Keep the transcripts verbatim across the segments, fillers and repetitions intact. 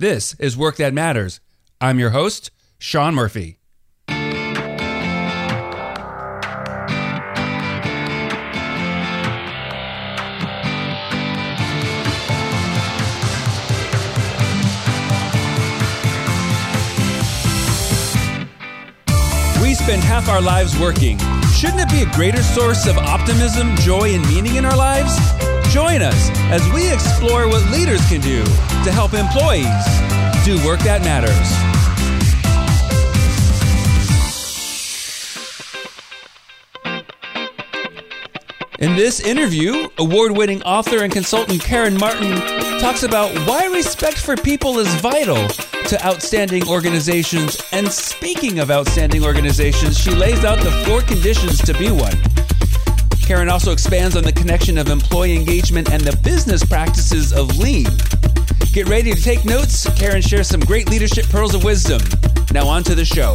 This is Work That Matters. I'm your host, Sean Murphy. We spend half our lives working. Shouldn't it be a greater source of optimism, joy, and meaning in our lives? Join us as we explore what leaders can do to help employees do work that matters. In this interview, award-winning author and consultant Karen Martin talks about why respect for people is vital to outstanding organizations. And speaking of outstanding organizations, she lays out the four conditions to be one. Karen also expands on the connection of employee engagement and the business practices of lean. Get ready to take notes. Karen shares some great leadership pearls of wisdom. Now on to the show.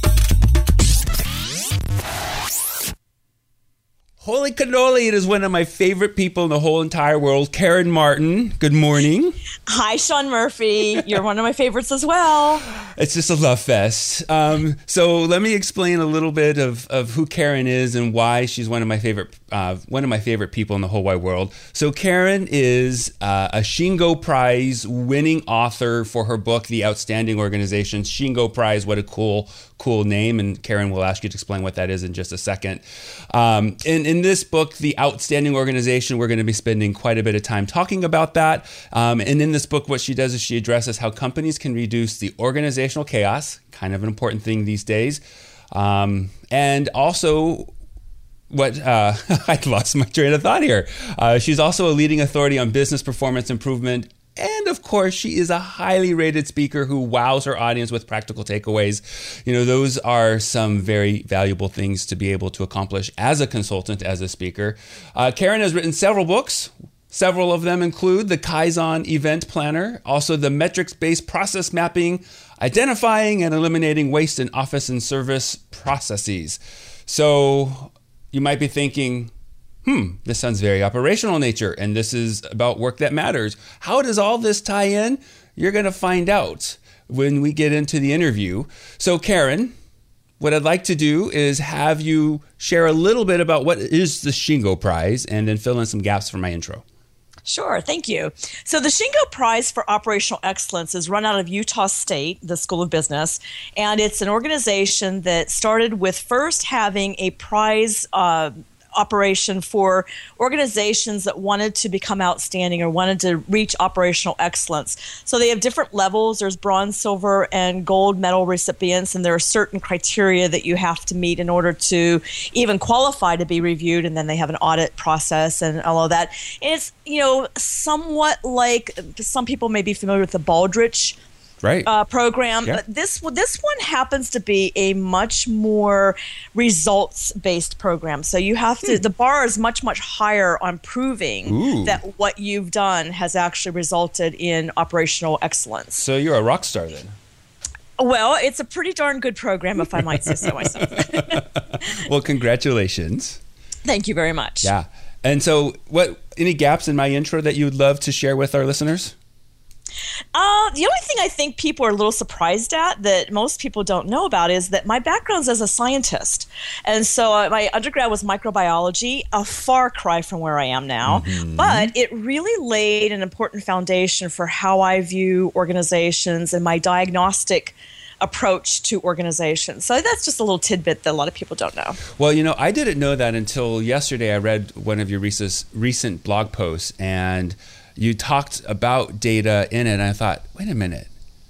Holy cannoli, it is one of my favorite people in the whole entire world, Karen Martin. Good morning. Hi, Sean Murphy. You're one of my favorites as well. It's just a love fest. Um, so let me explain a little bit of, of who Karen is and why she's one of my favorite uh, one of my favorite people in the whole wide world. So Karen is uh, a Shingo Prize winning author for her book, The Outstanding Organizations. Shingo Prize, what a cool, cool name. And Karen will ask you to explain what that is in just a second. Um, in, in this book, The Outstanding Organization, we're going to be spending quite a bit of time talking about that. Um, and in this book, what she does is she addresses how companies can reduce the organizational chaos, kind of an important thing these days. Um, and also what, uh, I lost my train of thought here. Uh, she's also a leading authority on business performance improvement. And of course, she is a highly rated speaker who wows her audience with practical takeaways. You know, those are some very valuable things to be able to accomplish as a consultant, as a speaker. Uh, Karen has written several books. Several of them include the Kaizen Event Planner, also the Metrics-Based Process Mapping, Identifying and Eliminating Waste in Office and Service Processes. So you might be thinking, hmm, this sounds very operational in nature, and this is about work that matters. How does all this tie in? You're going to find out when we get into the interview. So Karen, what I'd like to do is have you share a little bit about what is the Shingo Prize and then fill in some gaps for my intro. Sure, thank you. So the Shingo Prize for Operational Excellence is run out of Utah State, the School of Business, and it's an organization that started with first having a prize uh, operation for organizations that wanted to become outstanding or wanted to reach operational excellence. So they have different levels. There's bronze, silver, and gold medal recipients, and there are certain criteria that you have to meet in order to even qualify to be reviewed, and then they have an audit process and all of that. And it's, you know, somewhat like some people may be familiar with the Baldrige Right. Uh, program. Yeah. This this one happens to be a much more results-based program. So you have to, hmm. the bar is much, much higher on proving Ooh. that what you've done has actually resulted in operational excellence. So you're a rock star then. Well, it's a pretty darn good program, if I might say so myself. Well, congratulations. Thank you very much. Yeah. And so what? Any gaps in my intro that you would love to share with our listeners? Uh, the only thing I think people are a little surprised at that most people don't know about is that my background's as a scientist. And so uh, my undergrad was microbiology, a far cry from where I am now. Mm-hmm. But it really laid an important foundation for how I view organizations and my diagnostic approach to organizations. So that's just a little tidbit that a lot of people don't know. Well, you know, I didn't know that until yesterday. I read one of your recent, recent blog posts, and you talked about data in it, and I thought, wait a minute.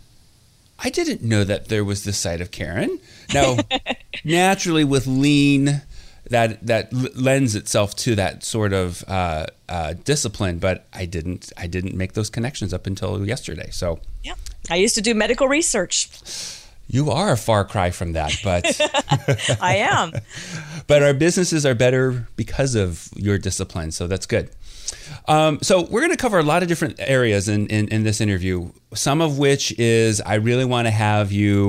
I didn't know that there was this side of Karen. Now, naturally with lean, that that lends itself to that sort of uh, uh, discipline, but I didn't I didn't make those connections up until yesterday. So, yeah, I used to do medical research. You are a far cry from that, but I am. But our businesses are better because of your discipline, so that's good. Um, so we're going to cover a lot of different areas in, in, in this interview, some of which is I really want to have you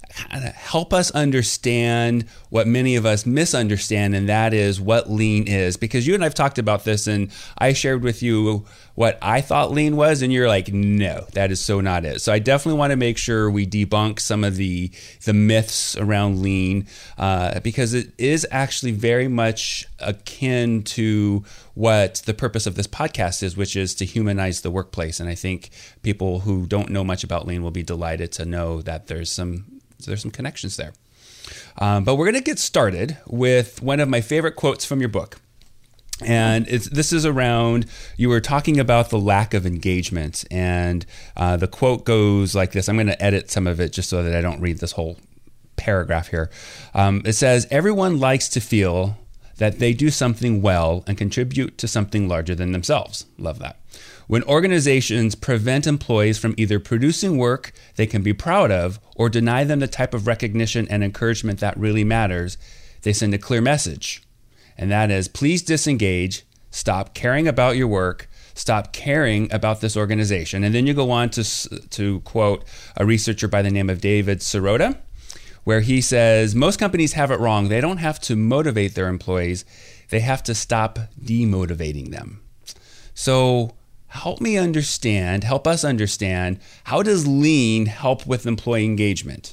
kind of help us understand what many of us misunderstand, and that is what lean is. Because you and I've talked about this, and I shared with you what I thought lean was, and you're like, no, that is so not it. So I definitely want to make sure we debunk some of the the myths around lean, uh, because it is actually very much akin to what the purpose of this podcast is, which is to humanize the workplace. And I think people who don't know much about lean will be delighted to know that there's some there's some connections there. Um, but we're going to get started with one of my favorite quotes from your book. And it's, this is around, you were talking about the lack of engagement. And uh, the quote goes like this. I'm going to edit some of it just so that I don't read this whole paragraph here. Um, it says, everyone likes to feel that they do something well and contribute to something larger than themselves. Love that. When organizations prevent employees from either producing work they can be proud of or deny them the type of recognition and encouragement that really matters, they send a clear message. And that is, please disengage, stop caring about your work, stop caring about this organization. And then you go on to, to quote a researcher by the name of David Sirota, where he says, most companies have it wrong. They don't have to motivate their employees. They have to stop demotivating them. So help me understand, help us understand, how does lean help with employee engagement?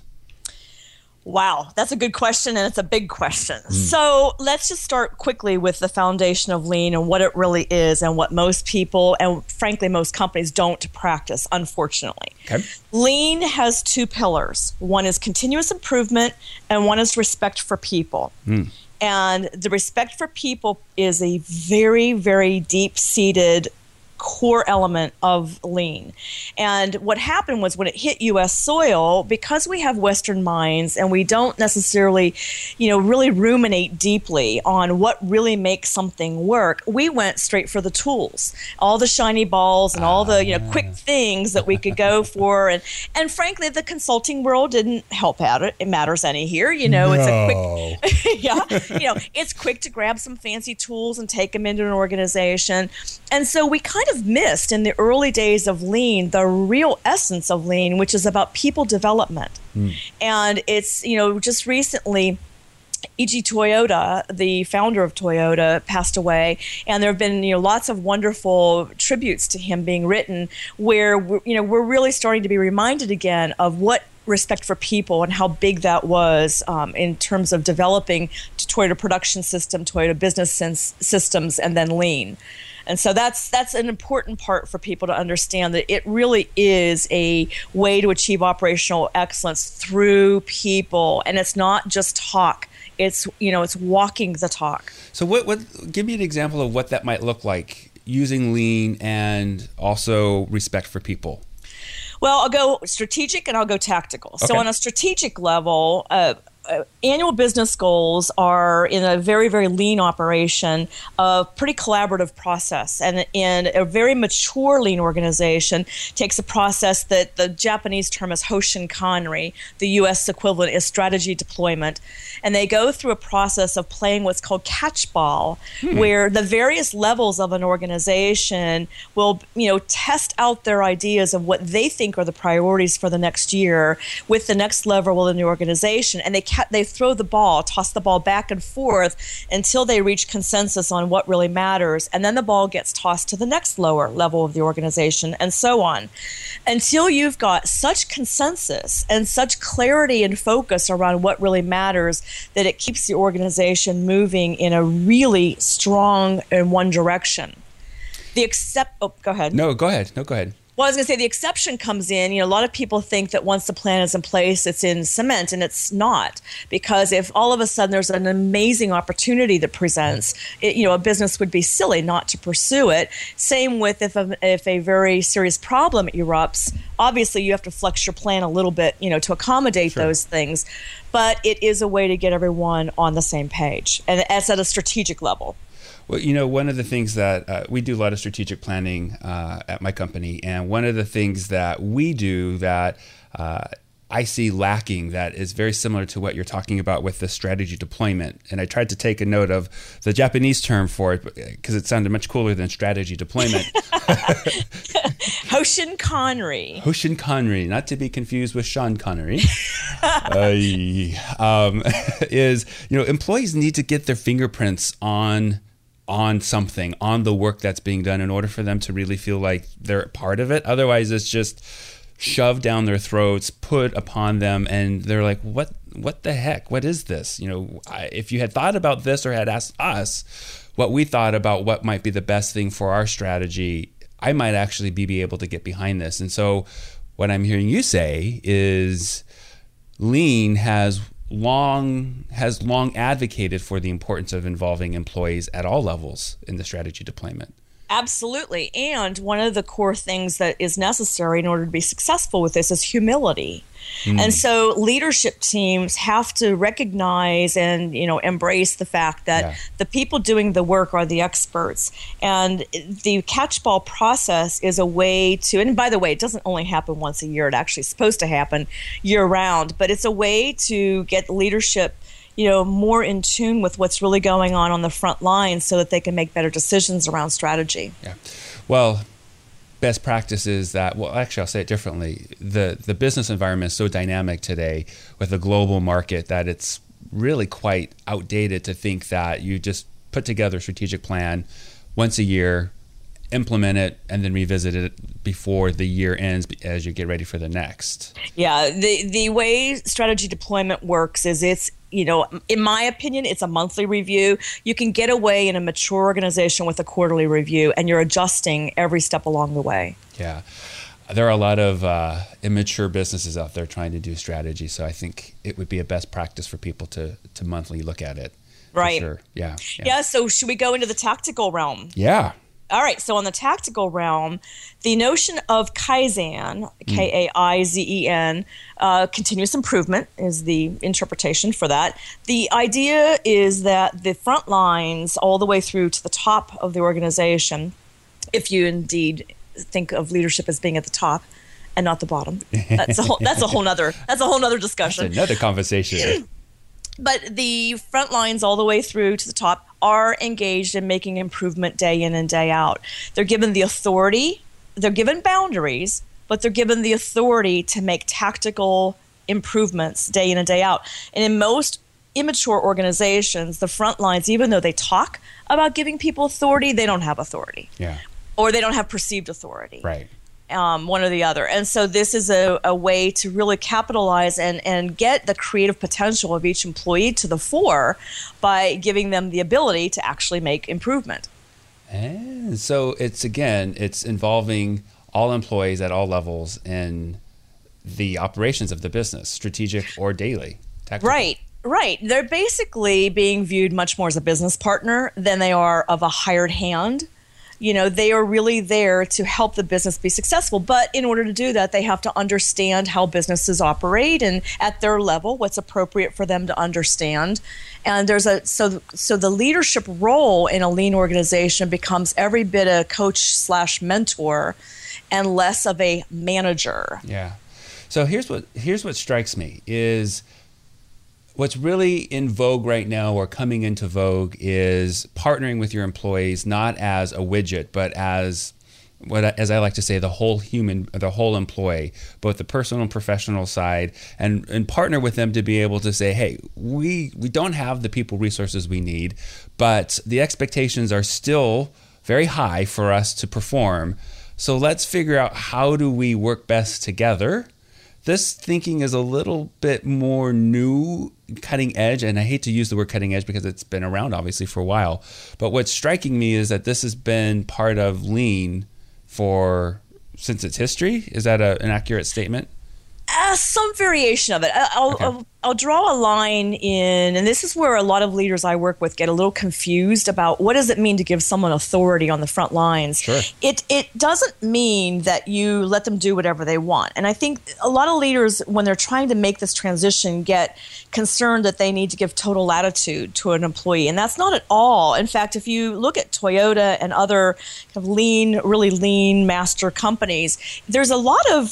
Wow, that's a good question, and it's a big question. Mm. So let's just start quickly with the foundation of lean and what it really is and what most people and frankly most companies don't practice, unfortunately. Okay. Lean has two pillars. One is continuous improvement and one is respect for people. Mm. And the respect for people is a very, very deep-seated core element of lean. And what happened was when it hit U S soil, because we have Western minds and we don't necessarily, you know, really ruminate deeply on what really makes something work, we went straight for the tools, all the shiny balls and all the, you know, quick things that we could go for. And, and frankly, the consulting world didn't help out. It, it matters any here. You know, no. it's a quick, yeah, you know, it's quick to grab some fancy tools and take them into an organization. And so we kind of missed in the early days of lean the real essence of lean, which is about people development. Mm. And it's, you know, just recently Eiji Toyoda, the founder of Toyota, passed away, and there have been, you know, lots of wonderful tributes to him being written where, you know, we're really starting to be reminded again of what respect for people and how big that was um, in terms of developing Toyota production system, Toyota business sense systems, and then lean. And so that's that's an important part for people to understand, that it really is a way to achieve operational excellence through people, and it's not just talk. It's, you know, it's walking the talk. So what what give me an example of what that might look like using lean and also respect for people. Well, I'll go strategic and I'll go tactical. Okay. So on a strategic level, uh, Uh, annual business goals are, in a very, very lean operation, a pretty collaborative process. And, and a very mature lean organization takes a process that the Japanese term is Hoshin Kanri. The U S equivalent is strategy deployment. And they go through a process of playing what's called catch-ball, hmm. where the various levels of an organization will, you know, test out their ideas of what they think are the priorities for the next year with the next level within the organization. And they They throw the ball, toss the ball back and forth until they reach consensus on what really matters. And then the ball gets tossed to the next lower level of the organization, and so on. Until you've got such consensus and such clarity and focus around what really matters that it keeps the organization moving in a really strong in one direction. The except, oh, go ahead. No, go ahead. No, go ahead. Well, I was going to say the exception comes in. You know, a lot of people think that once the plan is in place, it's in cement, and it's not. Because if all of a sudden there's an amazing opportunity that presents, it, you know, a business would be silly not to pursue it. Same with if a, if a very serious problem erupts, obviously you have to flex your plan a little bit, you know, to accommodate sure. those things. But it is a way to get everyone on the same page, and it's at a strategic level. Well, you know, one of the things that uh, we do a lot of strategic planning uh, at my company, and one of the things that we do that uh, I see lacking that is very similar to what you're talking about with the strategy deployment. And I tried to take a note of the Japanese term for it because it sounded much cooler than strategy deployment. Hoshin Kanri. Hoshin Kanri, not to be confused with Sean Connery. uh, um, is, you know, employees need to get their fingerprints on on something, on the work that's being done in order for them to really feel like they're part of it. Otherwise, it's just shoved down their throats, put upon them, and they're like, what what the heck? What is this? You know, I, if you had thought about this or had asked us what we thought about what might be the best thing for our strategy, I might actually be, be able to get behind this. And so what I'm hearing you say is Lean has long has long advocated for the importance of involving employees at all levels in the strategy deployment. Absolutely. And one of the core things that is necessary in order to be successful with this is humility. Mm. And so leadership teams have to recognize and, you know, embrace the fact that yeah. the people doing the work are the experts. And the catchball process is a way to, and by the way, it doesn't only happen once a year. It actually is supposed to happen year round, but it's a way to get leadership, you know, more in tune with what's really going on on the front line so that they can make better decisions around strategy. Yeah. Well, best practice is that, well, actually, I'll say it differently. The, the business environment is so dynamic today with a global market that it's really quite outdated to think that you just put together a strategic plan once a year, implement it, and then revisit it before the year ends as you get ready for the next. Yeah, the the way strategy deployment works is it's, you know, in my opinion, it's a monthly review. You can get away in a mature organization with a quarterly review, and you're adjusting every step along the way. Yeah. There are a lot of uh, immature businesses out there trying to do strategy, so I think it would be a best practice for people to, to monthly look at it. Right. For sure. Yeah, yeah. Yeah, so should we go into the tactical realm? Yeah. All right, so on the tactical realm, the notion of Kaizen, K A I Z E N, uh, continuous improvement is the interpretation for that. The idea is that the front lines all the way through to the top of the organization, if you indeed think of leadership as being at the top and not the bottom, that's a whole, that's a whole nother that's a whole nother discussion. That's another conversation. But the front lines all the way through to the top are engaged in making improvement day in and day out. They're given the authority, they're given boundaries, but they're given the authority to make tactical improvements day in and day out. And in most immature organizations, the front lines, even though they talk about giving people authority, they don't have authority. Yeah. Or they don't have perceived authority. Right. Um, one or the other. And so this is a, a way to really capitalize and, and get the creative potential of each employee to the fore by giving them the ability to actually make improvement. And so it's, again, it's involving all employees at all levels in the operations of the business, strategic or daily. Tactical. Right. Right. They're basically being viewed much more as a business partner than they are of a hired hand. You know, they are really there to help the business be successful. But in order to do that, they have to understand how businesses operate and at their level, what's appropriate for them to understand. And there's a so so the leadership role in a lean organization becomes every bit a coach slash mentor and less of a manager. Yeah. So here's what here's what strikes me is what's really in vogue right now or coming into vogue is partnering with your employees not as a widget, but as what as I like to say, the whole human, the whole employee, both the personal and professional side, and, and partner with them to be able to say, hey, we, we don't have the people resources we need, but the expectations are still very high for us to perform. So let's figure out how do we work best together. This thinking is a little bit more new, cutting edge, and I hate to use the word cutting edge because it's been around obviously for a while. But what's striking me is that this has been part of Lean for since its history. Is that a, an accurate statement? Uh, some variation of it. I'll, okay. I'll, I'll draw a line in, and this is where a lot of leaders I work with get a little confused about what does it mean to give someone authority on the front lines. Sure. It it doesn't mean that you let them do whatever they want. And I think a lot of leaders, when they're trying to make this transition, get concerned that they need to give total latitude to an employee. And that's not at all. In fact, if you look at Toyota and other kind of lean, really lean master companies, there's a lot of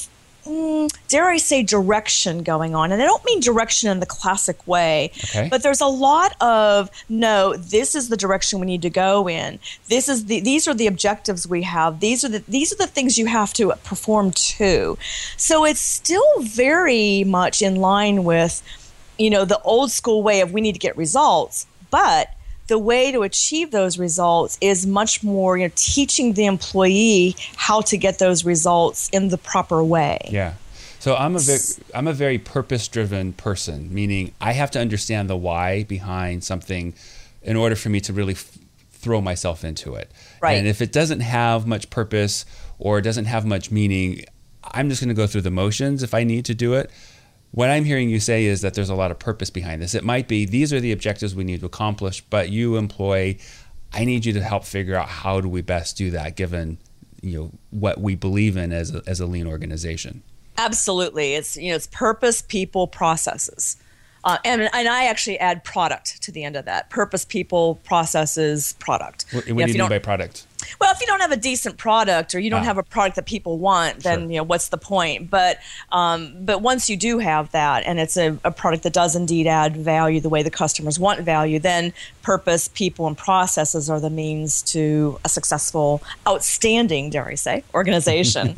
mm, dare I say, direction going on. And I don't mean direction in the classic way, okay. but there's a lot of, no, this is the direction we need to go in. This is the, these are the objectives we have. These are the, these are the things you have to perform too. So it's still very much in line with, you know, the old school way of we need to get results, but the way to achieve those results is much more, you know, teaching the employee how to get those results in the proper way. Yeah. So I'm a very, I'm a very purpose-driven person, meaning I have to understand the why behind something in order for me to really f- throw myself into it. Right. And if it doesn't have much purpose or doesn't have much meaning, I'm just going to go through the motions if I need to do it. What I'm hearing you say is that there's a lot of purpose behind this. It might be these are the objectives we need to accomplish, but you employee, I need you to help figure out how do we best do that given, you know, what we believe in as a, as a lean organization. Absolutely. It's, you know, it's purpose, people, processes. Uh, and, and I actually add product to the end of that. Purpose, people, processes, product. What, what you know, do you you mean by product? Well, if you don't have a decent product or you don't Ah. have a product that people want, then Sure. you know what's the point? But um, but once you do have that, and it's a, a product that does indeed add value the way the customers want value, then purpose, people, and processes are the means to a successful, outstanding, dare I say, organization.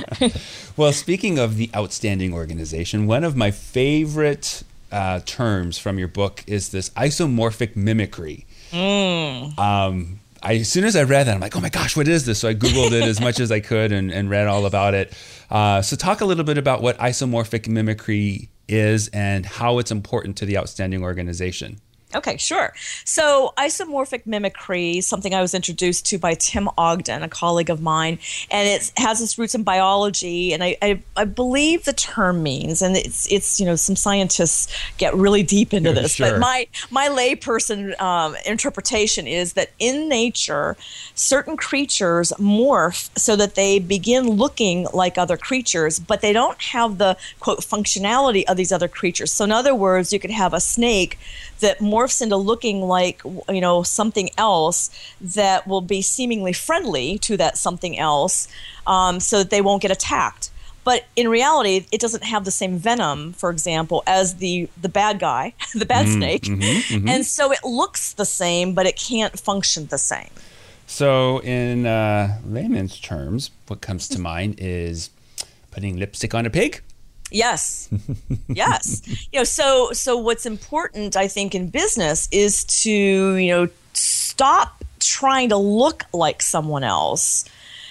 Well, speaking of the outstanding organization, one of my favorite uh, terms from your book is this isomorphic mimicry. Mm. Um, I, as soon as I read that, I'm like, oh my gosh, what is this? So I Googled it as much as I could and, and read all about it. Uh, so talk a little bit about what isomorphic mimicry is and how it's important to the outstanding organization. Okay, sure. So isomorphic mimicry is something I was introduced to by Tim Ogden, a colleague of mine, and it has its roots in biology, and I, I, I believe the term means, and it's, it's you know, some scientists get really deep into this, Sure. but my, my layperson um, interpretation is that in nature, certain creatures morph so that they begin looking like other creatures, but they don't have the, quote, functionality of these other creatures. So in other words, you could have a snake that morphs into looking like, you know, something else that will be seemingly friendly to that something else, um, so that they won't get attacked. But in reality, it doesn't have the same venom, for example, as the, the bad guy, the bad Mm, snake. mhm, mhm. And so it looks the same, but it can't function the same. So in uh, layman's terms, what comes to mind is putting lipstick on a pig. Yes. Yes. You know, so so what's important, I think, in business is to, you know, stop trying to look like someone else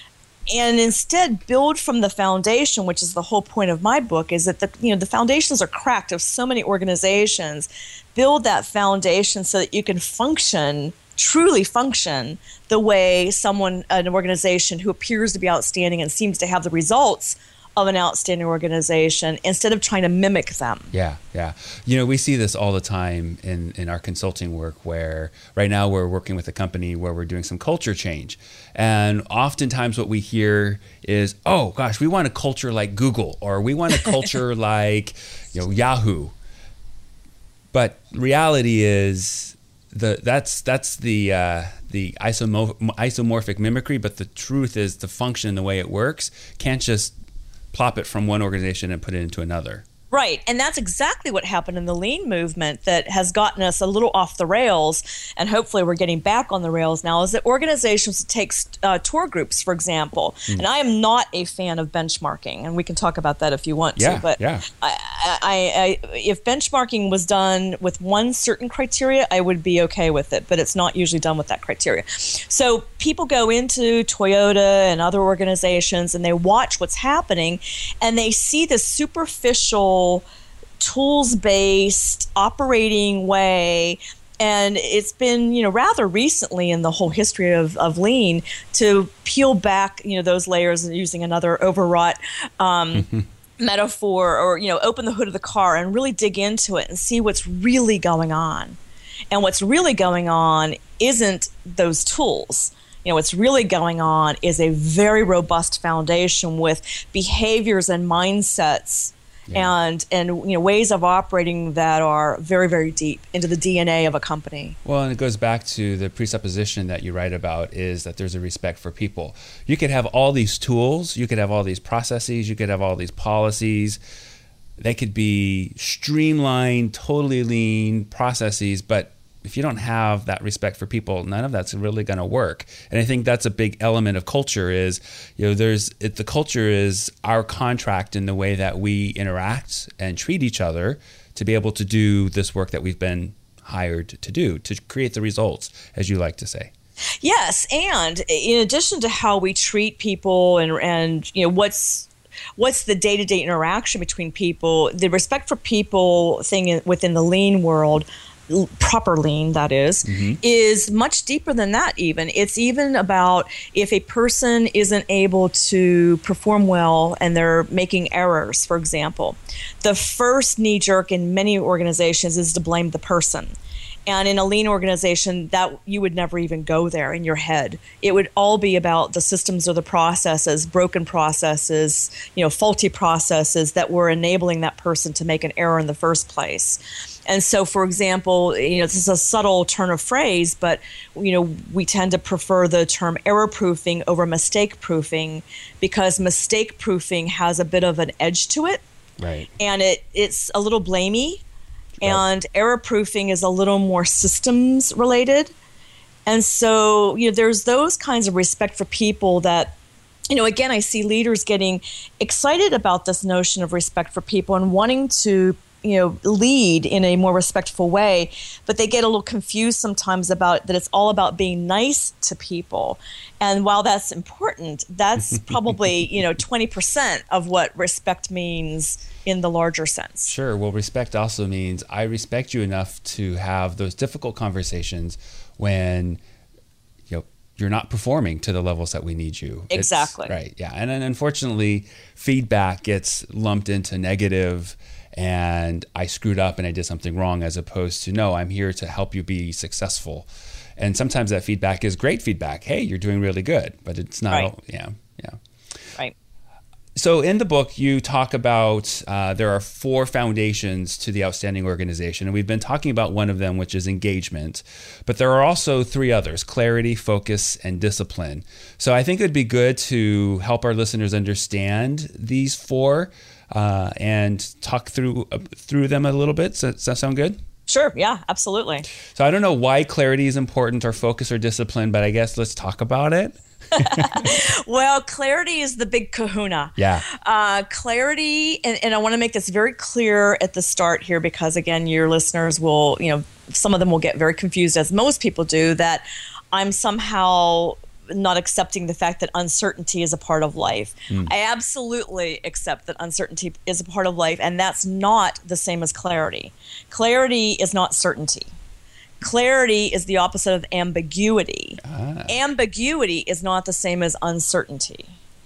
and instead build from the foundation, which is the whole point of my book, is that the, you know, the foundations are cracked of so many organizations. Build that foundation so that you can function, truly function the way someone, an organization who appears to be outstanding and seems to have the results of an outstanding organization, instead of trying to mimic them. Yeah, yeah. You know, we see this all the time in, in our consulting work where right now we're working with a company where we're doing some culture change. And oftentimes what we hear is, oh gosh, we want a culture like Google, or we want a culture like, you know, Yahoo. But reality is the that's that's the uh, the isomorph- isomorphic mimicry, but the truth is the function, the way it works, can't just plop it from one organization and put it into another. Right. And that's exactly what happened in the lean movement that has gotten us a little off the rails, and hopefully we're getting back on the rails now, is that organizations take uh, tour groups, for example. Mm. And I am not a fan of benchmarking, and we can talk about that if you want yeah, to. But yeah. I, I, I, if benchmarking was done with one certain criteria, I would be okay with it, but it's not usually done with that criteria. So people go into Toyota and other organizations and they watch what's happening, and they see this superficial tools-based operating way. And it's been, you know, rather recently in the whole history of, of lean to peel back, you know, those layers, and using another overwrought um, metaphor, or, you know, open the hood of the car and really dig into it and see what's really going on. And what's really going on isn't those tools. You know, what's really going on is a very robust foundation with behaviors and mindsets yeah. and and you know ways of operating that are very, very deep into the D N A of a company. Well, and it goes back to the presupposition that you write about is that there's a respect for people. You could have all these tools, you could have all these processes, you could have all these policies. They could be streamlined, totally lean processes, but if you don't have that respect for people, none of that's really going to work. And I think that's a big element of culture is, you know, there's it, the culture is our contract in the way that we interact and treat each other to be able to do this work that we've been hired to do, to create the results, as you like to say. Yes, and in addition to how we treat people and and you know what's what's the day-to-day interaction between people, the respect for people thing within the lean world, proper lean, that is, mm-hmm. is much deeper than that even. It's even about if a person isn't able to perform well and they're making errors, for example. The first knee-jerk in many organizations is to blame the person. And in a lean organization, that you would never even go there in your head. It would all be about the systems or the processes, broken processes, you know, faulty processes that were enabling that person to make an error in the first place. And so, for example, you know, this is a subtle turn of phrase, but, you know, we tend to prefer the term error proofing over mistake proofing because mistake proofing has a bit of an edge to it. Right. And it it's a little blamey. And error proofing is a little more systems related. And so, you know, there's those kinds of respect for people that, you know, again, I see leaders getting excited about this notion of respect for people and wanting to, you know, lead in a more respectful way, but they get a little confused sometimes about that it's all about being nice to people. And while that's important, that's probably, you know, twenty percent of what respect means in the larger sense. Sure. Well, respect also means I respect you enough to have those difficult conversations when, you know, you're not performing to the levels that we need you. Exactly. It's, right. Yeah. And then unfortunately, feedback gets lumped into negative and I screwed up and I did something wrong, as opposed to, no, I'm here to help you be successful. And sometimes that feedback is great feedback. Hey, you're doing really good, but it's not. Right. All, yeah. Yeah. Right. So in the book, you talk about uh, there are four foundations to the outstanding organization. And we've been talking about one of them, which is engagement. But there are also three others: clarity, focus, and discipline. So I think it would be good to help our listeners understand these four uh, and talk through uh, through them a little bit. So, does that sound good? Sure. Yeah, absolutely. So I don't know why clarity is important or focus or discipline, but I guess let's talk about it. Well, clarity is the big kahuna. Yeah. Uh, clarity, and, and I want to make this very clear at the start here because, again, your listeners will, you know, some of them will get very confused, as most people do, that I'm somehow not accepting the fact that uncertainty is a part of life. Mm. I absolutely accept that uncertainty is a part of life, and that's not the same as clarity. Clarity is not certainty. Clarity is the opposite of ambiguity. Ah. Ambiguity is not the same as uncertainty.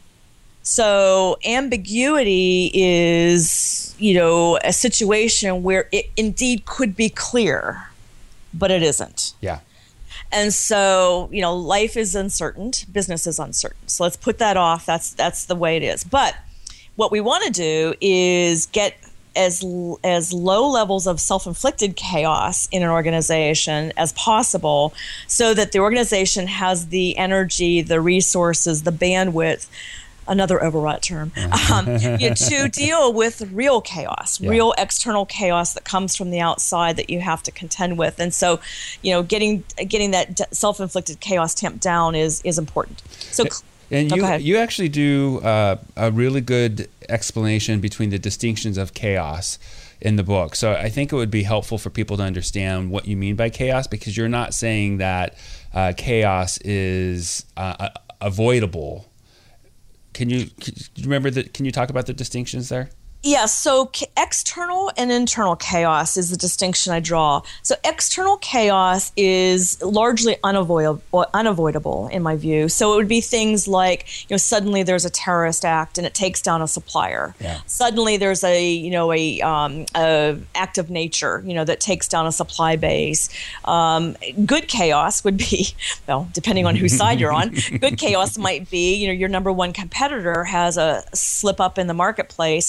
So ambiguity is, you know, a situation where it indeed could be clear, but it isn't. Yeah. And so, you know, life is uncertain, business is uncertain. So let's put that off. That's that's the way it is. But what we want to do is get as as low levels of self-inflicted chaos in an organization as possible so that the organization has the energy, the resources, the bandwidth, another overwrought term, um, you know, to deal with real chaos, yeah. real external chaos that comes from the outside that you have to contend with. And so, you know, getting getting that self-inflicted chaos tamped down is is important. So. And you oh, you actually do uh, a really good explanation between the distinctions of chaos in the book. So I think it would be helpful for people to understand what you mean by chaos, because you're not saying that uh, chaos is uh, avoidable. Can you, can you remember that? Can you talk about the distinctions there? Yeah, so external and internal chaos is the distinction I draw. So external chaos is largely unavoidable, unavoidable in my view. So it would be things like, you know, suddenly there's a terrorist act and it takes down a supplier. Yeah. Suddenly there's a, you know, a, um, a act of nature, you know, that takes down a supply base. Um, good chaos would be, well, depending on whose side you're on, good chaos might be, you know, your number one competitor has a slip up in the marketplace and you can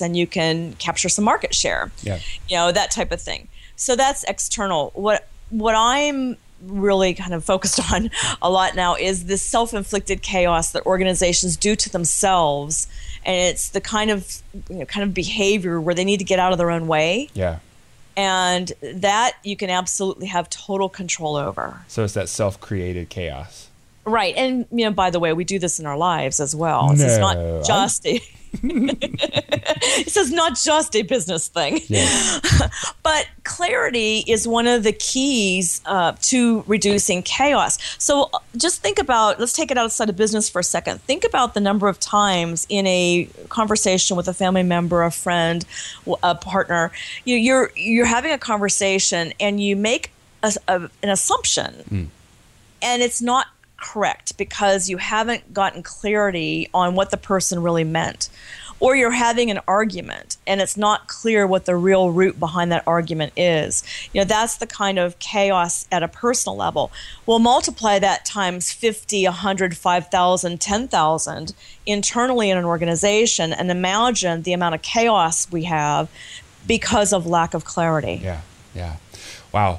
can capture some market share. Yeah. You know, that type of thing. So that's external. What what I'm really kind of focused on a lot now is this self-inflicted chaos that organizations do to themselves, and it's the kind of you know, kind of behavior where they need to get out of their own way. Yeah. And that you can absolutely have total control over. So it's that self-created chaos. Right. And, you know, by the way, we do this in our lives as well. No, it's not just a This is not just a business thing. Yeah. But clarity is one of the keys uh, to reducing chaos. So just think about, let's take it outside of business for a second. Think about the number of times in a conversation with a family member, a friend, a partner, you, you're you're having a conversation and you make a, a, an assumption mm. and it's not correct because you haven't gotten clarity on what the person really meant. Or you're having an argument and it's not clear what the real root behind that argument is. You know, that's the kind of chaos at a personal level. We'll multiply that times fifty, one hundred, five thousand, ten thousand internally in an organization and imagine the amount of chaos we have because of lack of clarity. Yeah, yeah. Wow.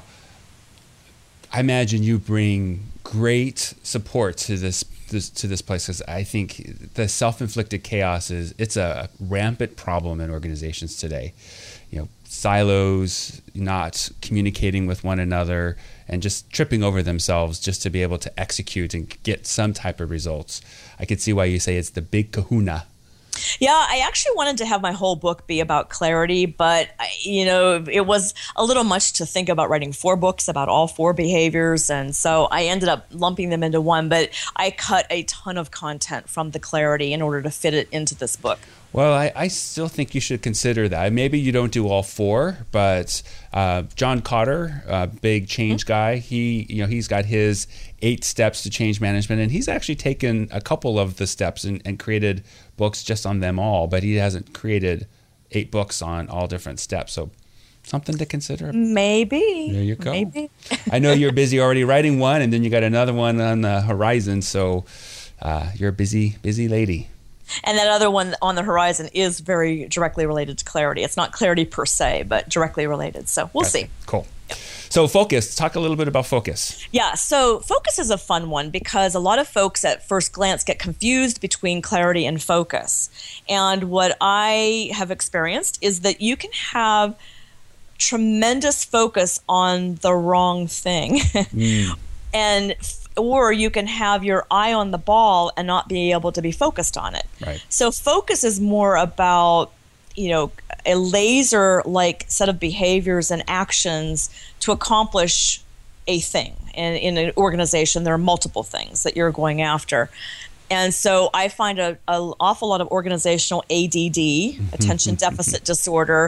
I imagine you bring great support to this, this to this place because I think the self-inflicted chaos is it's a rampant problem in organizations today. You know, silos, not communicating with one another, and just tripping over themselves just to be able to execute and get some type of results. I could see why you say it's the big kahuna. Yeah, I actually wanted to have my whole book be about clarity, but, you know, it was a little much to think about writing four books about all four behaviors. And so I ended up lumping them into one, but I cut a ton of content from the clarity in order to fit it into this book. Well, I, I still think you should consider that. Maybe you don't do all four, but uh, John Kotter, a big change mm-hmm. guy, he you know he's got his eight steps to change management, and he's actually taken a couple of the steps and, and created books just on them all. But he hasn't created eight books on all different steps. So something to consider. Maybe. There you go. Maybe. I know you're busy already writing one, and then you got another one on the horizon. So uh, you're a busy, busy lady. And that other one on the horizon is very directly related to clarity. It's not clarity per se, but directly related. So we'll gotcha. see. Cool. So focus. Talk a little bit about focus. Yeah. So focus is a fun one because a lot of folks at first glance get confused between clarity and focus. And what I have experienced is that you can have tremendous focus on the wrong thing. Mm. And or you can have your eye on the ball and not be able to be focused on it. Right. So focus is more about, you know, a laser-like set of behaviors and actions to accomplish a thing. And in an organization, there are multiple things that you're going after. And so I find an awful lot of organizational A D D, attention deficit disorder,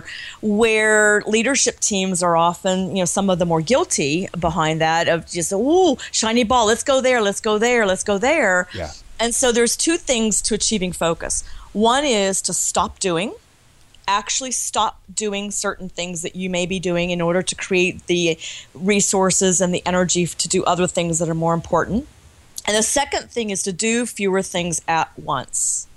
where leadership teams are often, you know, some of them are guilty behind that of just, ooh, shiny ball, let's go there, let's go there, let's go there. Yeah. And so there's two things to achieving focus. One is to stop doing, actually stop doing certain things that you may be doing in order to create the resources and the energy to do other things that are more important. And the second thing is to do fewer things at once.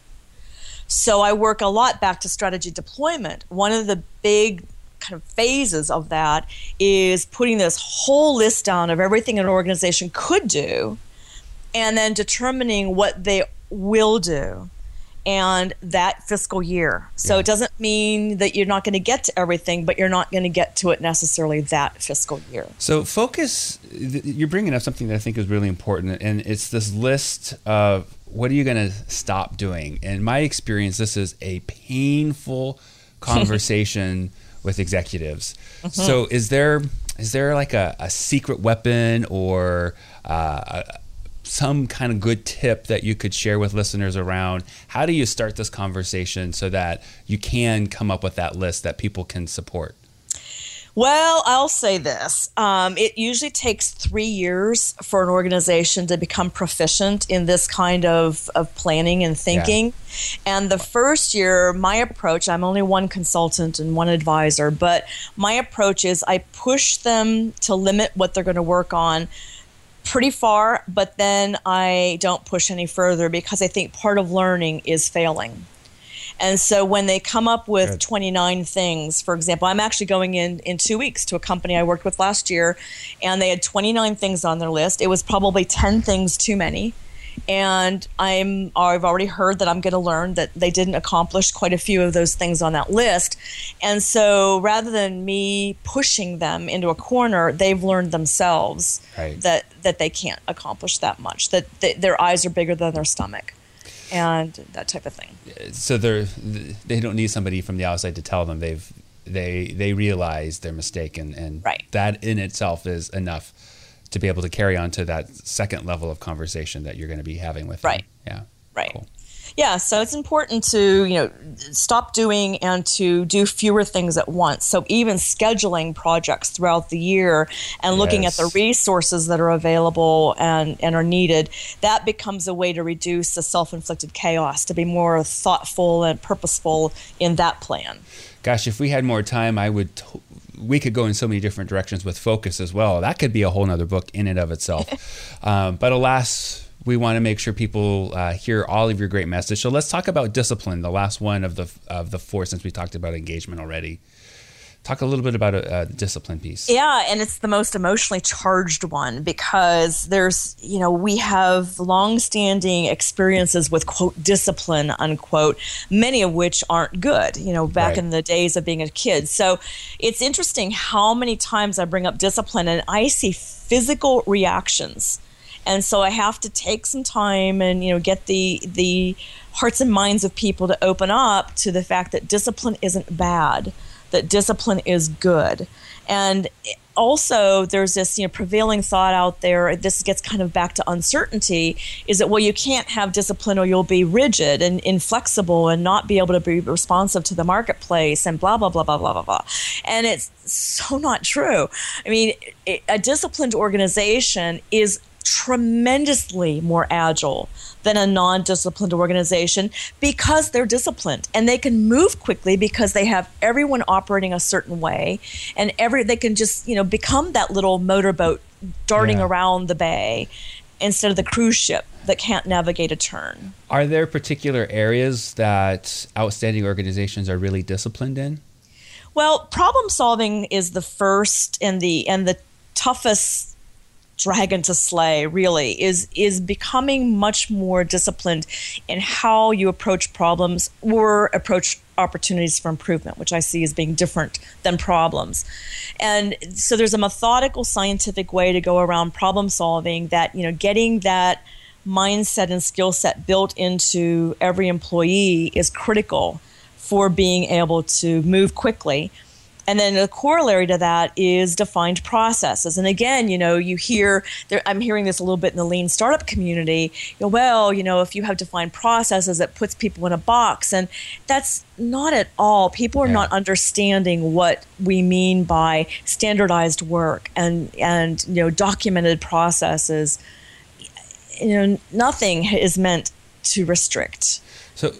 So I work a lot back to strategy deployment. One of the big kind of phases of that is putting this whole list down of everything an organization could do and then determining what they will do and that fiscal year. So yeah. It doesn't mean that you're not going to get to everything, but you're not going to get to it necessarily that fiscal year. So focus, you're bringing up something that I think is really important, and it's this list of what are you going to stop doing? In my experience, this is a painful conversation with executives. Mm-hmm. So is there is there like a, a secret weapon or uh, a some kind of good tip that you could share with listeners around how do you start this conversation so that you can come up with that list that people can support? Well, I'll say this. Um, it usually takes three years for an organization to become proficient in this kind of, of planning and thinking. Yeah. And the first year, my approach, I'm only one consultant and one advisor, but my approach is I push them to limit what they're going to work on pretty far, but then I don't push any further because I think part of learning is failing. And so when they come up with Good. twenty-nine things, for example, I'm actually going in in two weeks to a company I worked with last year, and they had twenty-nine things on their list. It was probably ten things too many. And I'm, I've already heard that I'm going to learn that they didn't accomplish quite a few of those things on that list. And so rather than me pushing them into a corner, they've learned themselves Right. that, that they can't accomplish that much, that they, their eyes are bigger than their stomach, and that type of thing. So they're they don't need somebody from the outside to tell them. They've they they realize their mistake, and, and Right. that in itself is enough to be able to carry on to that second level of conversation that you're going to be having with Right. them. Yeah. Right. Cool. Yeah, so it's important to, you know, stop doing and to do fewer things at once. So even scheduling projects throughout the year and looking Yes. at the resources that are available and, and are needed, that becomes a way to reduce the self-inflicted chaos, to be more thoughtful and purposeful in that plan. Gosh, if we had more time, I would. T- we could go in so many different directions with focus as well. That could be a whole nother book in and of itself. um, but alas, we want to make sure people uh, hear all of your great message. So let's talk about discipline, the last one of the of the four, since we talked about engagement already. Talk a little bit about uh, the discipline piece. Yeah, and it's the most emotionally charged one because there's, you know, we have longstanding experiences with, quote, discipline, unquote, many of which aren't good, you know, back Right. in the days of being a kid. So it's interesting how many times I bring up discipline and I see physical reactions. And so I have to take some time and, you know, get the the hearts and minds of people to open up to the fact that discipline isn't bad, that discipline is good. And also there's this, you know, prevailing thought out there, this gets kind of back to uncertainty, is that, well, you can't have discipline or you'll be rigid and inflexible and not be able to be responsive to the marketplace and blah, blah, blah, blah, blah, blah, blah. And it's so not true. I mean, a disciplined organization is tremendously more agile than a non-disciplined organization because they're disciplined and they can move quickly because they have everyone operating a certain way, and every they can just, you know, become that little motorboat darting Yeah. around the bay instead of the cruise ship that can't navigate a turn. Are there particular areas that outstanding organizations are really disciplined in? Well, problem solving is the first and the and the toughest dragon to slay, really, is is becoming much more disciplined in how you approach problems or approach opportunities for improvement, which I see as being different than problems. And so there's a methodical, scientific way to go around problem solving that, you know, getting that mindset and skill set built into every employee is critical for being able to move quickly. And then the corollary to that is defined processes. And again, you know, you hear, there, I'm hearing this a little bit in the lean startup community, you know, well, you know, if you have defined processes, it puts people in a box. And that's not at all. People are Yeah. not understanding what we mean by standardized work and, and, you know, documented processes. You know, nothing is meant to restrict. So,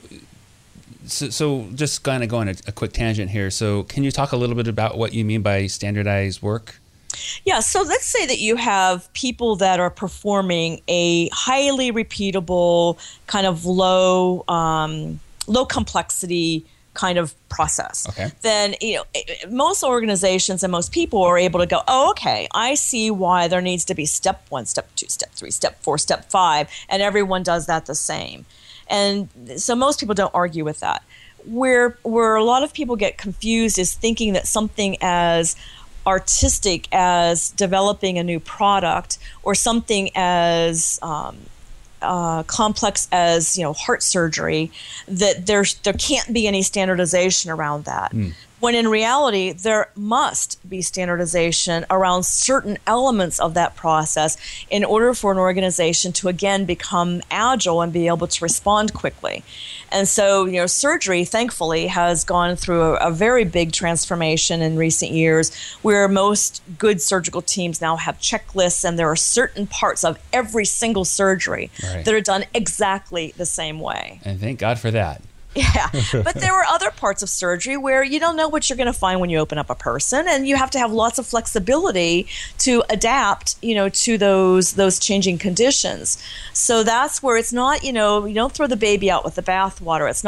so, so just kind of going a, a quick tangent here. So can you talk a little bit about what you mean by standardized work? Yeah, so let's say that you have people that are performing a highly repeatable, kind of low, um, low complexity kind of process. Okay. Then, you know, most organizations and most people are able to go, oh, okay, I see why there needs to be step one, step two, step three, step four, step five, and everyone does that the same. And so most people don't argue with that. Where where a lot of people get confused is thinking that something as artistic as developing a new product or something as um, uh, complex as, you know, heart surgery, that there's there can't be any standardization around that. Mm. When in reality, there must be standardization around certain elements of that process in order for an organization to, again, become agile and be able to respond quickly. And so, you know, surgery, thankfully, has gone through a, a very big transformation in recent years where most good surgical teams now have checklists, and there are certain parts of every single surgery Right. that are done exactly the same way. And thank God for that. Yeah, but there are other parts of surgery where you don't know what you're going to find when you open up a person, and you have to have lots of flexibility to adapt, you know, to those those changing conditions. So that's where it's not, you know, you don't throw the baby out with the bathwater. It's not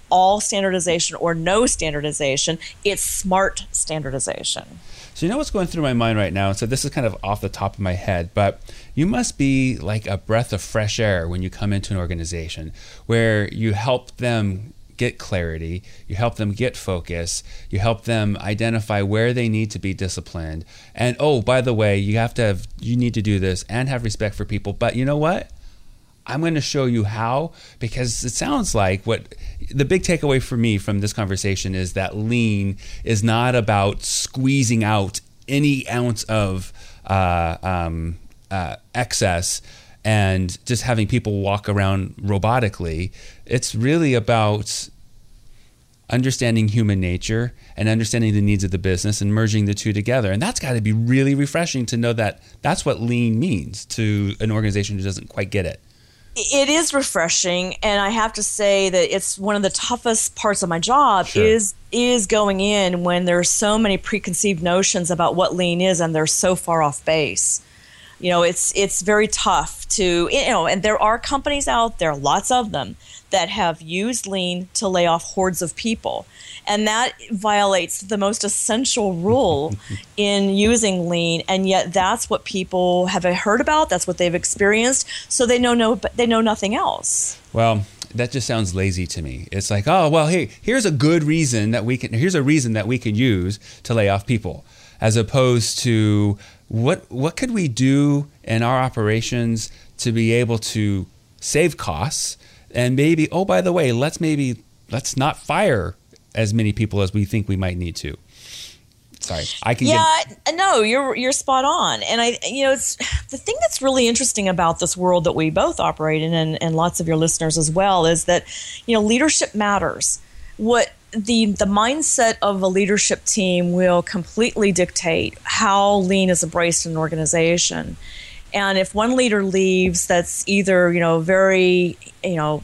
all standardization or no standardization. It's smart standardization. So you know what's going through my mind right now? So this is kind of off the top of my head, but you must be like a breath of fresh air when you come into an organization where you help them get clarity, you help them get focus, you help them identify where they need to be disciplined. And oh, by the way, you have to have, you need to do this and have respect for people. But you know what? I'm going to show you how, because it sounds like what the big takeaway for me from this conversation is that lean is not about squeezing out any ounce of uh, um, uh, excess and just having people walk around robotically. It's really about understanding human nature and understanding the needs of the business and merging the two together. And that's got to be really refreshing to know that that's what lean means to an organization who doesn't quite get it. It is refreshing, and I have to say that it's one of the toughest parts of my job. Sure. is is going in when there's so many preconceived notions about what lean is and they're so far off base. You know, it's it's very tough to, you know, and there are companies out there, lots of them, that have used lean to lay off hordes of people. And that violates the most essential rule in using lean. And yet that's what people have heard about. That's what they've experienced. So they know no, they know nothing else. Well, that just sounds lazy to me. It's like, oh, well, hey, here's a good reason that we can, here's a reason that we can use to lay off people, as opposed to what, what could we do in our operations to be able to save costs. And maybe, oh, by the way, let's maybe, let's not fire as many people as we think we might need to. Sorry, I can yeah, get... no, you're you're spot on. And I, you know, it's the thing that's really interesting about this world that we both operate in, and, and lots of your listeners as well, is that, you know, leadership matters. What the the mindset of a leadership team will completely dictate how lean is embraced in an organization. And if one leader leaves, that's either, you know, very, you know,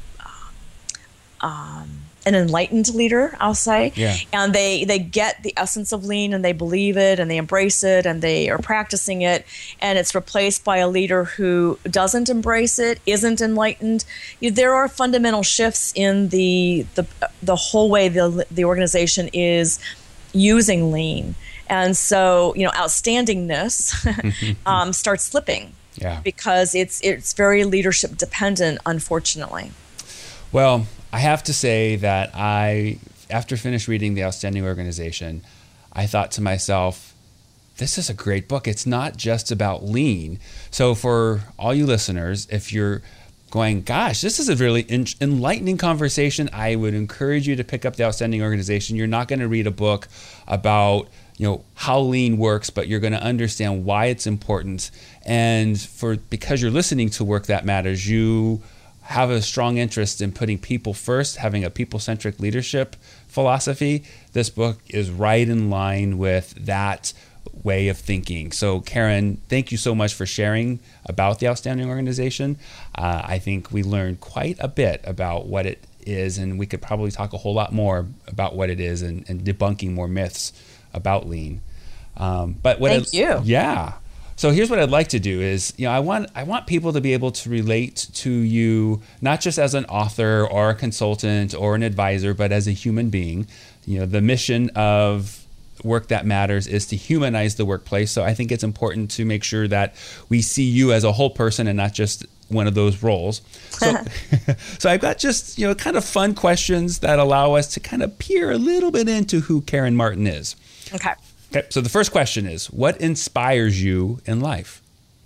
um, an enlightened leader, I'll say, yeah. and they, they get the essence of lean and they believe it and they embrace it and they are practicing it, and it's replaced by a leader who doesn't embrace it, isn't enlightened. You, there are fundamental shifts in the the the whole way the the organization is using lean. And so, you know, outstandingness um, starts slipping, yeah. because it's it's very leadership dependent, unfortunately. Well, I have to say that I, after finished reading The Outstanding Organization, I thought to myself, this is a great book. It's not just about lean. So for all you listeners, if you're going, gosh, this is a really en- enlightening conversation, I would encourage you to pick up The Outstanding Organization. You're not going to read a book about, you know, how lean works, but you're going to understand why it's important. And for because you're listening to Work That Matters, you have a strong interest in putting people first, having a people-centric leadership philosophy. This book is right in line with that way of thinking. So, Karen, thank you so much for sharing about The Outstanding Organization. Uh, I think we learned quite a bit about what it is, and we could probably talk a whole lot more about what it is and, and debunking more myths about lean. Um, but what Thank I, you. Yeah. So here's what I'd like to do is, you know, I want I want people to be able to relate to you, not just as an author or a consultant or an advisor, but as a human being. You know, the mission of Work That Matters is to humanize the workplace. So I think it's important to make sure that we see you as a whole person and not just one of those roles. So, so I've got just, you know, kind of fun questions that allow us to kind of peer a little bit into who Karen Martin is. Okay. Okay, so the first question is, what inspires you in life?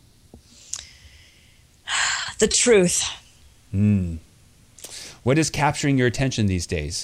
The truth. Mm. What is capturing your attention these days?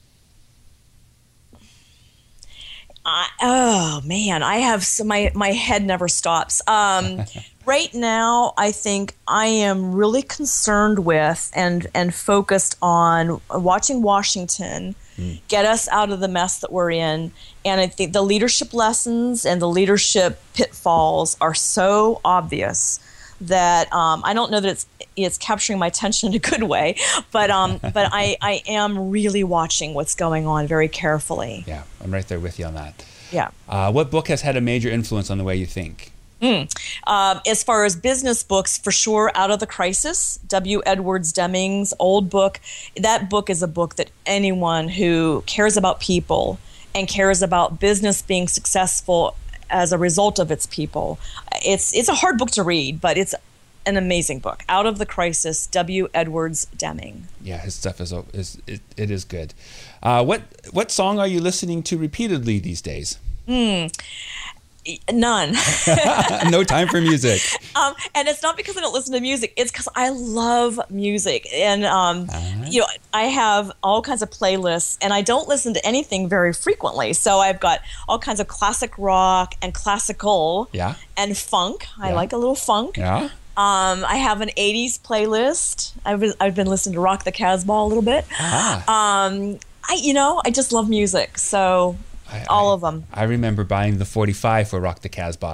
I, oh man, I have so my my head never stops. Um, right now, I think I am really concerned with and and focused on watching Washington mm. get us out of the mess that we're in. And I think the leadership lessons and the leadership pitfalls are so obvious that um, I don't know that it's it's capturing my attention in a good way, but um, but I, I am really watching what's going on very carefully. Yeah, I'm right there with you on that. Yeah. Uh, what book has had a major influence on the way you think? Mm. Um, as far as business books, for sure, Out of the Crisis, W. Edwards Deming's old book. That book is a book that anyone who cares about people and cares about business being successful as a result of its people, it's it's a hard book to read, but it's an amazing book. Out of the Crisis, W. Edwards Deming. Yeah, his stuff is is it, it is good. Uh, what what song are you listening to repeatedly these days? Hmm. None. No time for music. Um, and it's not because I don't listen to music. It's because I love music. And, um, uh-huh. you know, I have all kinds of playlists, and I don't listen to anything very frequently. So I've got all kinds of classic rock and classical yeah. and funk. I yeah. like a little funk. Yeah. Um, I have an eighties playlist. I've been, I've been listening to Rock the Casbah a little bit. Ah. Um, I, you know, I just love music. So... I, All I, of them. I remember buying the forty-five for Rock the Casbah.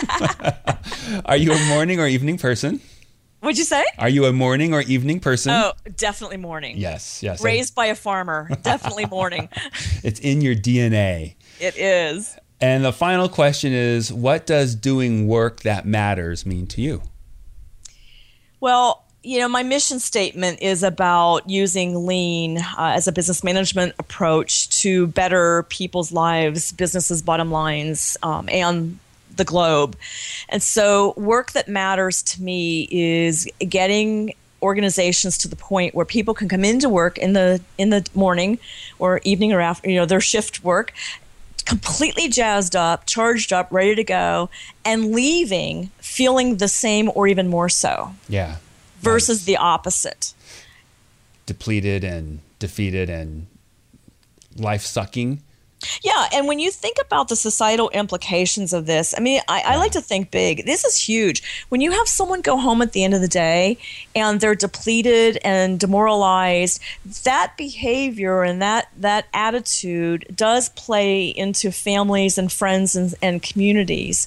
Are you a morning or evening person? What'd you say? Are you a morning or evening person? Oh, definitely morning. Yes, yes. Raised by a farmer. Definitely morning. It's in your D N A. It is. And the final question is, what does doing work that matters mean to you? Well, you know, my mission statement is about using lean uh, as a business management approach to better people's lives, businesses' bottom lines, um, and the globe. And so work that matters to me is getting organizations to the point where people can come into work in the in the morning or evening or after, you know, their shift work, completely jazzed up, charged up, ready to go, and leaving feeling the same or even more so. Yeah. Versus nice. The opposite. Depleted and defeated and life sucking. Yeah, and when you think about the societal implications of this, I mean, I, I like to think big. This is huge. When you have someone go home at the end of the day and they're depleted and demoralized, that behavior and that, that attitude does play into families and friends and, and communities.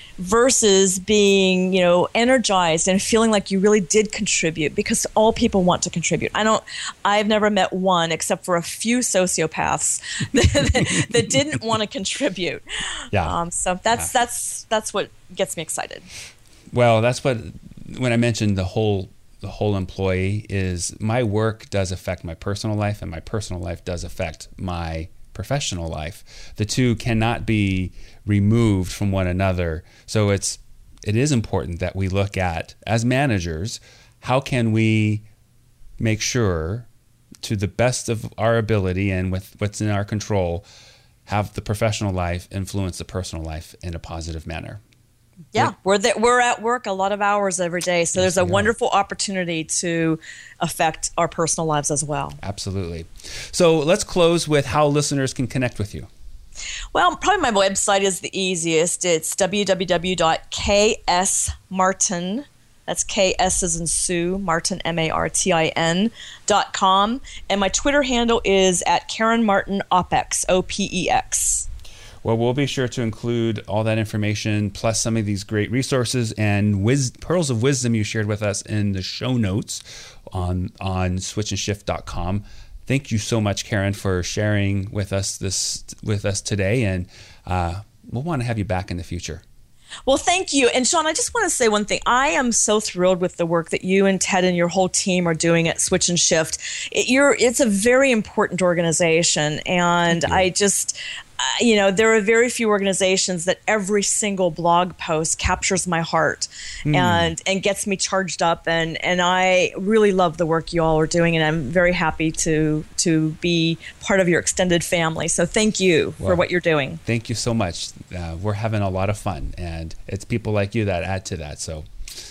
Versus being, you know, energized and feeling like you really did contribute, because all people want to contribute. I don't, I've never met one except for a few sociopaths that, that didn't want to contribute. Yeah. Um, so that's, yeah. that's, that's what gets me excited. Well, that's what, when I mentioned the whole, the whole employee is my work does affect my personal life and my personal life does affect my professional life. The two cannot be removed from one another. So it's it is important that we look at, as managers, how can we make sure, to the best of our ability and with what's in our control, have the professional life influence the personal life in a positive manner. Yeah, we're th- we're at work a lot of hours every day, so yes, there's a we wonderful are. opportunity to affect our personal lives as well. Absolutely. So let's close with how listeners can connect with you. Well, probably my website is the easiest. It's w w w dot k s martin, that's K S as in Sue, Martin, M A R T I N, dot com. And my Twitter handle is at Karen Martin OPEX, O P E X. Well, we'll be sure to include all that information, plus some of these great resources and wis- pearls of wisdom you shared with us in the show notes on, on switch and shift dot com. Thank you so much, Karen, for sharing with us this with us today, and uh, we'll want to have you back in the future. Well, thank you. And Sean, I just want to say one thing. I am so thrilled with the work that you and Ted and your whole team are doing at Switch and Shift. It, you're, it's a very important organization, and I just... Uh, you know, there are very few organizations that every single blog post captures my heart mm. and and gets me charged up, and, and I really love the work you all are doing, and I'm very happy to to be part of your extended family. So thank you well, for what you're doing. Thank you so much. Uh, we're having a lot of fun, and it's people like you that add to that. So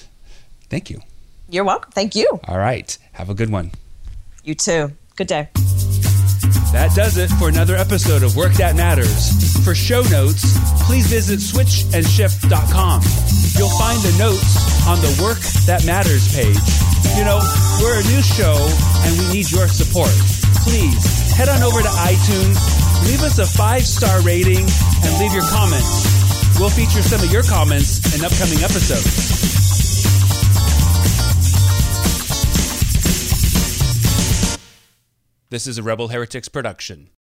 thank you. You're welcome. Thank you. All right. Have a good one. You too. Good day. That does it for another episode of Work That Matters. For show notes, please visit switch and shift dot com. You'll find the notes on the Work That Matters page. You know, we're a new show and we need your support. Please head on over to iTunes, leave us a five-star rating, and leave your comments. We'll feature some of your comments in upcoming episodes. This is a Rebel Heretics production.